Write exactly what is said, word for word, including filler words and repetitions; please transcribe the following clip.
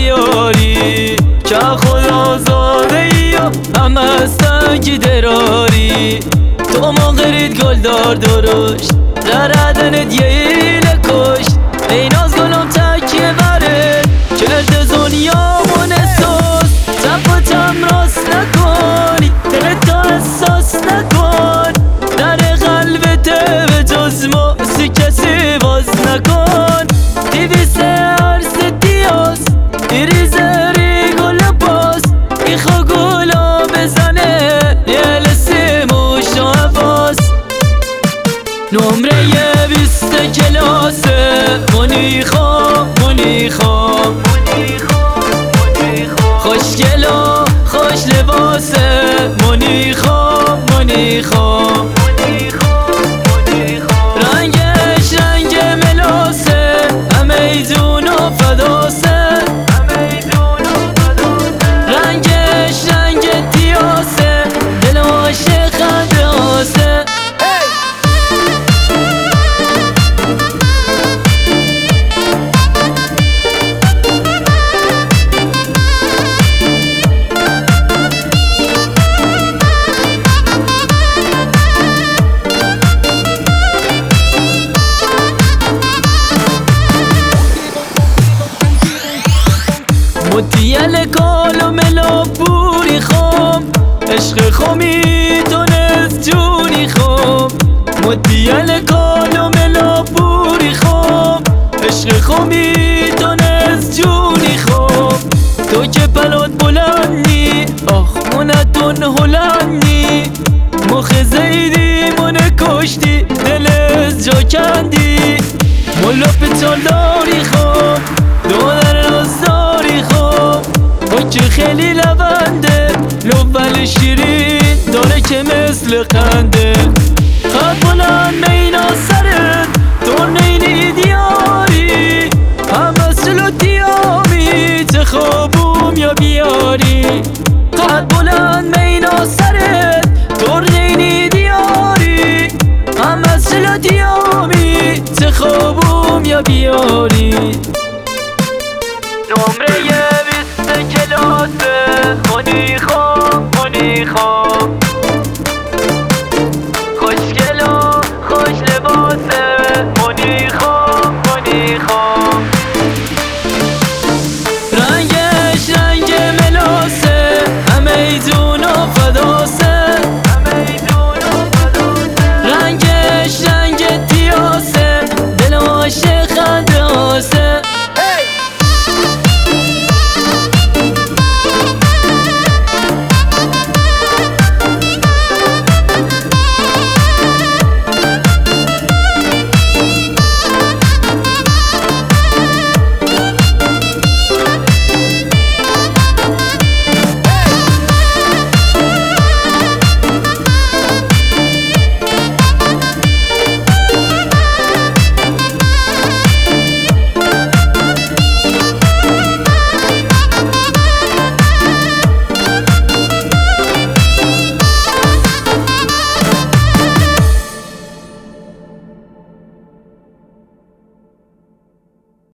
بیاری که خدا زاده ای و هم هستنگی دراری تو مغرید گل دار درشت دردنت یه ایله کشت ای ناز گلم تکیه برد کرده دنیا من احساس تب و تم راست نکنی دلت احساس نکن در قلبت به جز ماسی کسی باز نکن دیویسه عرص دیاز ایریزه ری گل باز ایخوا گلا بزنه یه لسی موش و حواس نمره یه بیست کلاسه منیخا منیخا خوشگلا خوش لباسه منیخا منیخا رنگش رنگ ملاسه همه ایدون و فداسه رنگش رنگ دیاسه دل عاشق خنده آسه مدیل کالو ملا پوری خوم عشق خومی تونست جونی خوم مدیل کالو ملا پوری خوم عشق خومی تونست جونی خوم تو که پلات بلندی آخ منتون هلندی مخ زیدی منه کشتی دل از جا کندی ملا پتال داری خوم دو در نازداری خوب و که خیلی لونده لول شیرین داره که مثل قنده خط بلند مینا سرت تو نینی دیاری همه سلو دیامی تخابوم یا بیاری